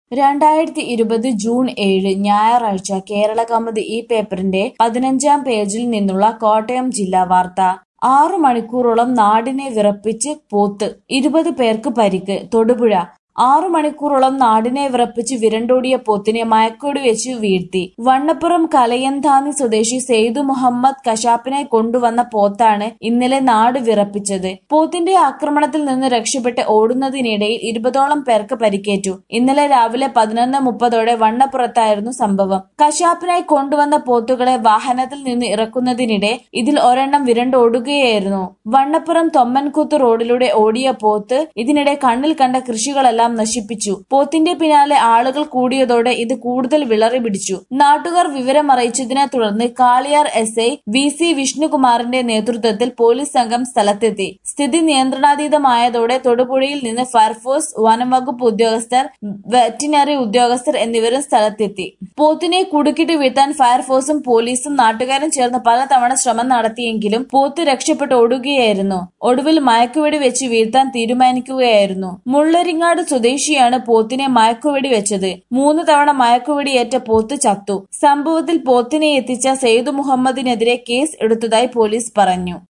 2020 June 7 ഞായറാഴ്ച കേരളകൗമുദി ഈ പേപ്പറിന്റെ 15-ാം പേജിൽ നിന്നുള്ള കോട്ടയം ജില്ലാ വാർത്ത. 6 മണിക്കൂറോളം നാടിനെ വിറപ്പിച്ച് പോത്ത്, 20 പേർക്ക് പരിക്ക്. തൊടുപുഴ 6 മണിക്കൂറോളം നാടിനെ വിറപ്പിച്ച് വിരണ്ടോടിയ പോത്തിനെ മയക്കുവെടി വെച്ച് വീഴ്ത്തി. വണ്ണപ്പുറം കലയന്താന്നി സ്വദേശി സെയ്തു മുഹമ്മദ് കശാപ്പിനെ കൊണ്ടുവന്ന പോത്താണ് ഇന്നലെ നാട് വിറപ്പിച്ചത്. പോത്തിന്റെ ആക്രമണത്തിൽ നിന്ന് രക്ഷപ്പെട്ട് ഓടുന്നതിനിടയിൽ 20ഓളം പേർക്ക് പരിക്കേറ്റു. ഇന്നലെ രാവിലെ 11:30 വണ്ണപ്പുറത്തായിരുന്നു സംഭവം. കശാപ്പിനായി കൊണ്ടുവന്ന പോത്തുകളെ വാഹനത്തിൽ നിന്ന് ഇറക്കുന്നതിനിടെ ഇതിൽ ഒരെണ്ണം വിരണ്ടോടുകയായിരുന്നു. വണ്ണപ്പുറം തൊമ്മൻകുത്ത് റോഡിലൂടെ ഓടിയ പോത്ത് ഇതിനിടെ കണ്ണിൽ കണ്ട കൃഷികളെല്ലാം നശിപ്പിച്ചു. പോത്തിന്റെ പിന്നാലെ ആളുകൾ കൂടിയതോടെ ഇത് കൂടുതൽ വിളറി പിടിച്ചു. നാട്ടുകാർ വിവരമറിയിച്ചതിനെ തുടർന്ന് കാളിയാർ എസ്ഐ VC വിഷ്ണുകുമാറിന്റെ നേതൃത്വത്തിൽ പോലീസ് സംഘം സ്ഥലത്തെത്തി. സ്ഥിതി നിയന്ത്രണാതീതമായതോടെ തൊടുപുഴയിൽ നിന്ന് ഫയർഫോഴ്സ്, വനംവകുപ്പ് ഉദ്യോഗസ്ഥർ, വെറ്റിനറി ഉദ്യോഗസ്ഥർ എന്നിവരും സ്ഥലത്തെത്തി. പോത്തിനെ കുടുക്കിട്ട് വീഴ്ത്താൻ ഫയർഫോഴ്സും പോലീസും നാട്ടുകാരും ചേർന്ന് പലതവണ ശ്രമം നടത്തിയെങ്കിലും പോത്ത് രക്ഷപ്പെട്ട് ഓടുകയായിരുന്നു. ഒടുവിൽ മയക്കുവെടി വെച്ച് വീഴ്ത്താൻ തീരുമാനിക്കുകയായിരുന്നു. മുള്ളരിങ്ങാട് സ്വദേശിയാണ് പോത്തിനെ മയക്കുവെടി വെച്ചത്. 3 തവണ മയക്കുവെടിയേറ്റ പോത്ത് ചത്തു. സംഭവത്തിൽ പോത്തിനെ എത്തിച്ച സെയ്തു മുഹമ്മദിനെതിരെ കേസ് എടുത്തതായി പോലീസ് പറഞ്ഞു.